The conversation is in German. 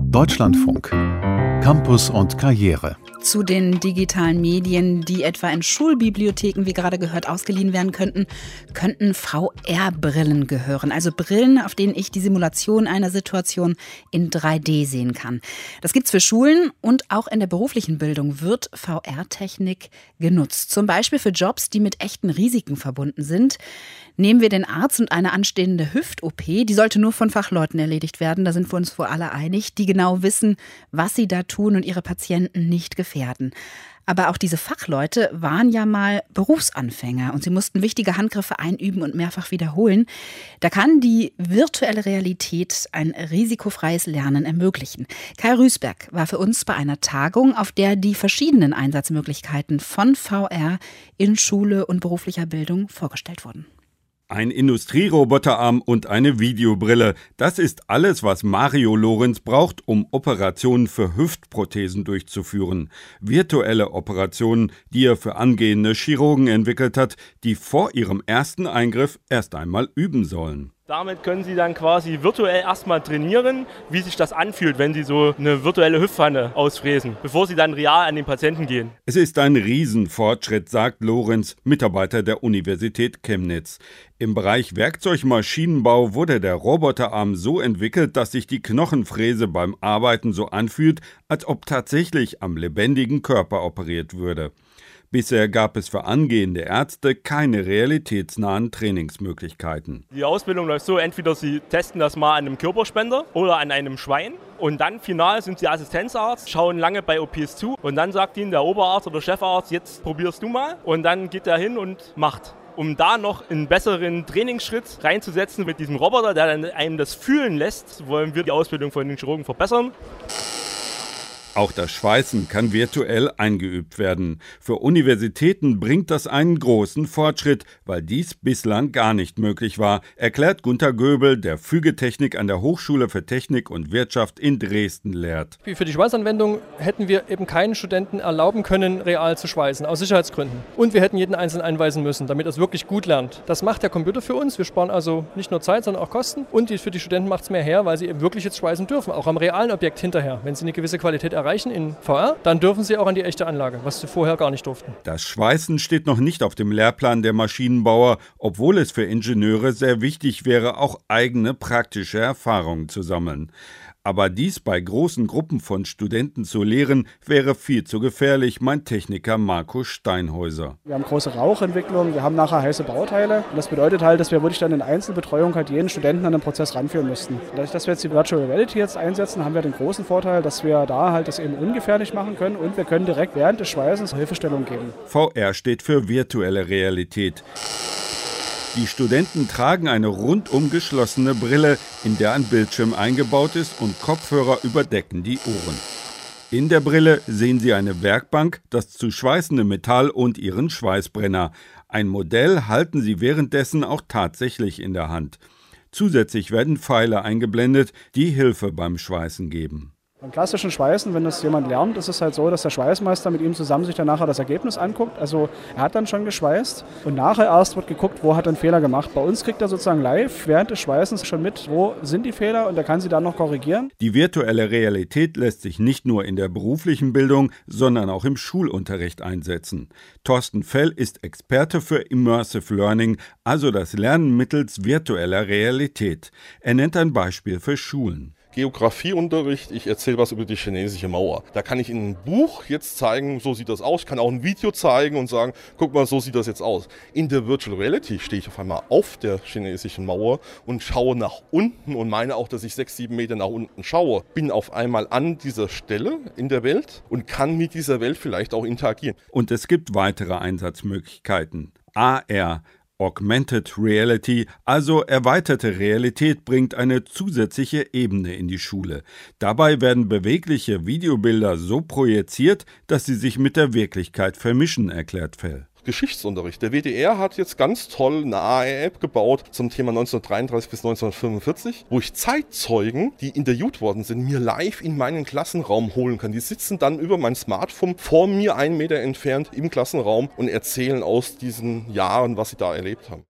Deutschlandfunk. Campus und Karriere. Zu den digitalen Medien, die etwa in Schulbibliotheken, wie gerade gehört, ausgeliehen werden könnten VR-Brillen gehören. Also Brillen, auf denen ich die Simulation einer Situation in 3D sehen kann. Das gibt's für Schulen und auch in der beruflichen Bildung wird VR-Technik genutzt. Zum Beispiel für Jobs, die mit echten Risiken verbunden sind. Nehmen wir den Arzt und eine anstehende Hüft-OP. Die sollte nur von Fachleuten erledigt werden. Da sind wir uns wohl alle einig, die genau wissen, was sie da tun und ihre Patienten nicht gefährden. Aber auch diese Fachleute waren ja mal Berufsanfänger und sie mussten wichtige Handgriffe einüben und mehrfach wiederholen. Da kann die virtuelle Realität ein risikofreies Lernen ermöglichen. Kai Rüßberg war für uns bei einer Tagung, auf der die verschiedenen Einsatzmöglichkeiten von VR in Schule und beruflicher Bildung vorgestellt wurden. Ein Industrieroboterarm und eine Videobrille. Das ist alles, was Mario Lorenz braucht, um Operationen für Hüftprothesen durchzuführen. Virtuelle Operationen, die er für angehende Chirurgen entwickelt hat, die vor ihrem ersten Eingriff erst einmal üben sollen. Damit können Sie dann quasi virtuell erstmal trainieren, wie sich das anfühlt, wenn Sie so eine virtuelle Hüftpfanne ausfräsen, bevor Sie dann real an den Patienten gehen. Es ist ein Riesenfortschritt, sagt Lorenz, Mitarbeiter der Universität Chemnitz. Im Bereich Werkzeugmaschinenbau wurde der Roboterarm so entwickelt, dass sich die Knochenfräse beim Arbeiten so anfühlt, als ob tatsächlich am lebendigen Körper operiert würde. Bisher gab es für angehende Ärzte keine realitätsnahen Trainingsmöglichkeiten. Die Ausbildung läuft so, entweder Sie testen das mal an einem Körperspender oder an einem Schwein und dann final sind Sie Assistenzarzt, schauen lange bei OPs zu und dann sagt Ihnen der Oberarzt oder Chefarzt, jetzt probierst du mal und dann geht er hin und macht. Um da noch einen besseren Trainingsschritt reinzusetzen mit diesem Roboter, der dann einem das fühlen lässt, wollen wir die Ausbildung von den Chirurgen verbessern. Auch das Schweißen kann virtuell eingeübt werden. Für Universitäten bringt das einen großen Fortschritt, weil dies bislang gar nicht möglich war, erklärt Gunter Göbel, der Fügetechnik an der Hochschule für Technik und Wirtschaft in Dresden lehrt. Für die Schweißanwendung hätten wir eben keinen Studenten erlauben können, real zu schweißen, aus Sicherheitsgründen. Und wir hätten jeden Einzelnen einweisen müssen, damit er es wirklich gut lernt. Das macht der Computer für uns. Wir sparen also nicht nur Zeit, sondern auch Kosten. Und für die Studenten macht es mehr her, weil sie eben wirklich jetzt schweißen dürfen, auch am realen Objekt hinterher. Wenn sie eine gewisse Qualität erreichen in VR, dann dürfen sie auch an die echte Anlage, was sie vorher gar nicht durften. Das Schweißen steht noch nicht auf dem Lehrplan der Maschinenbauer, obwohl es für Ingenieure sehr wichtig wäre, auch eigene praktische Erfahrungen zu sammeln. Aber dies bei großen Gruppen von Studenten zu lehren, wäre viel zu gefährlich, meint Techniker Markus Steinhäuser. Wir haben große Rauchentwicklung, wir haben nachher heiße Bauteile. Und das bedeutet halt, dass wir wirklich dann in Einzelbetreuung halt jeden Studenten an den Prozess ranführen müssten. Dadurch, dass wir jetzt die Virtual Reality jetzt einsetzen, haben wir den großen Vorteil, dass wir da halt das eben ungefährlich machen können und wir können direkt während des Schweißens Hilfestellung geben. VR steht für virtuelle Realität. Die Studenten tragen eine rundum geschlossene Brille, in der ein Bildschirm eingebaut ist und Kopfhörer überdecken die Ohren. In der Brille sehen sie eine Werkbank, das zu schweißende Metall und ihren Schweißbrenner. Ein Modell halten sie währenddessen auch tatsächlich in der Hand. Zusätzlich werden Pfeile eingeblendet, die Hilfe beim Schweißen geben. Beim klassischen Schweißen, wenn das jemand lernt, ist es halt so, dass der Schweißmeister mit ihm zusammen sich dann nachher das Ergebnis anguckt. Also er hat dann schon geschweißt und nachher erst wird geguckt, wo hat er einen Fehler gemacht. Bei uns kriegt er sozusagen live während des Schweißens schon mit, wo sind die Fehler und er kann sie dann noch korrigieren. Die virtuelle Realität lässt sich nicht nur in der beruflichen Bildung, sondern auch im Schulunterricht einsetzen. Thorsten Fell ist Experte für Immersive Learning, also das Lernen mittels virtueller Realität. Er nennt ein Beispiel für Schulen. Geografieunterricht, ich erzähle was über die chinesische Mauer. Da kann ich in einem Buch jetzt zeigen, so sieht das aus. Ich kann auch ein Video zeigen und sagen, guck mal, so sieht das jetzt aus. In der Virtual Reality stehe ich auf einmal auf der chinesischen Mauer und schaue nach unten und meine auch, dass ich 6-7 Meter nach unten schaue. Bin auf einmal an dieser Stelle in der Welt und kann mit dieser Welt vielleicht auch interagieren. Und es gibt weitere Einsatzmöglichkeiten. AR, Augmented Reality, also erweiterte Realität, bringt eine zusätzliche Ebene in die Schule. Dabei werden bewegliche Videobilder so projiziert, dass sie sich mit der Wirklichkeit vermischen, erklärt Fell. Geschichtsunterricht. Der WDR hat jetzt ganz toll eine AR-App gebaut zum Thema 1933 bis 1945, wo ich Zeitzeugen, die interviewt worden sind, mir live in meinen Klassenraum holen kann. Die sitzen dann über mein Smartphone vor mir 1 Meter entfernt im Klassenraum und erzählen aus diesen Jahren, was sie da erlebt haben.